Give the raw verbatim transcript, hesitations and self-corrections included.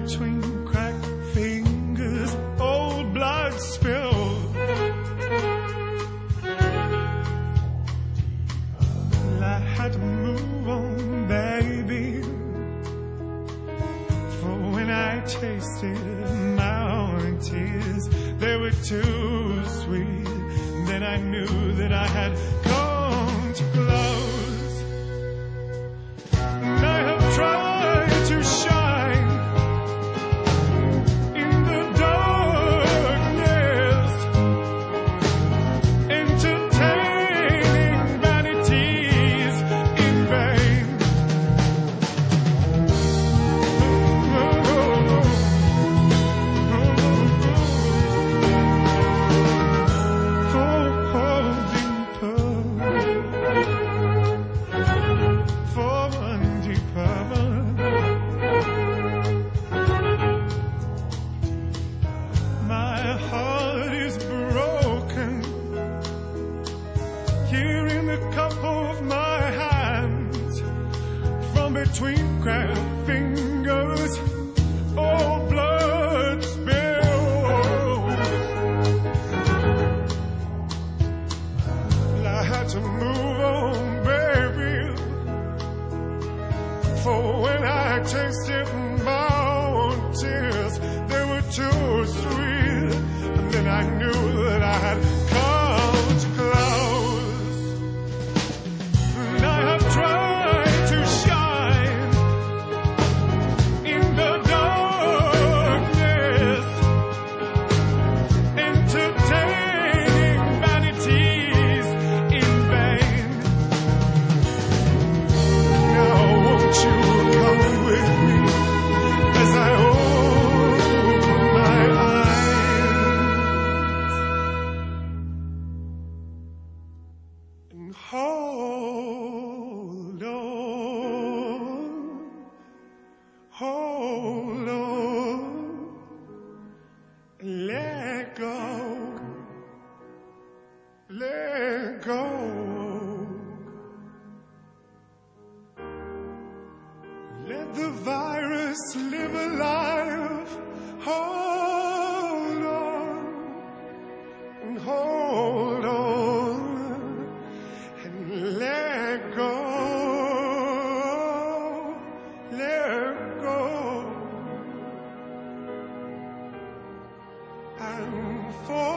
between cracked fingers, old blood spilled. Well, I had to move on, baby, for when I tasted my own tears, they were too sweet. Then I knew that I had come to close. And I have tried to shine in the darkness, entertaining vanities in vain. Here in the cup of my hands, from between cracked fingers, all blood spills. Well, I had to move on, baby, for when I tasted my own tears, they were too sweet. And then I knew that I had come to close. And I have tried to shine in the darkness, entertaining vanities in vain. Now won't you come with me as I open my eyes and hold on, hold on, let go, let go. Let the virus live a life. Hold on and hold on and let go, let go. And for